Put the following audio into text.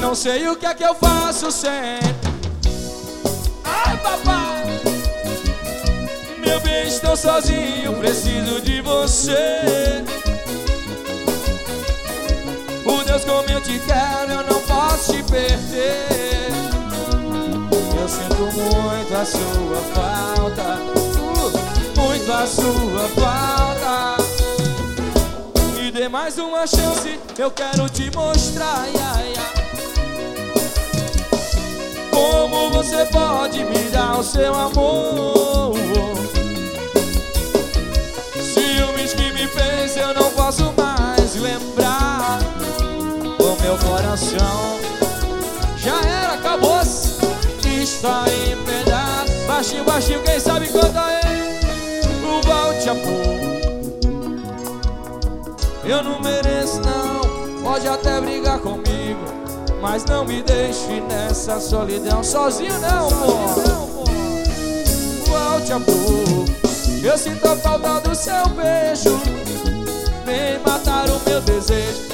Não sei o que é que eu faço sem. Ai, papai, meu bem, estou sozinho, preciso de você. Por Deus, como eu te quero, eu não posso te perder. Eu sinto muito a sua falta, muito a sua falta. Me dê mais uma chance, eu quero te mostrar, como você pode me dar o seu amor. Ciúmes que me fez, eu não posso mais lembrar. O meu coração já era, acabou-se, está em pedaços. Baixinho, baixinho, quem sabe canta aí. Volte a pôr. Eu não mereço não, pode até brigar comigo, mas não me deixe nessa solidão sozinho não, amor. Volte a pôr. Eu sinto a falta do seu beijo, vem matar o meu desejo.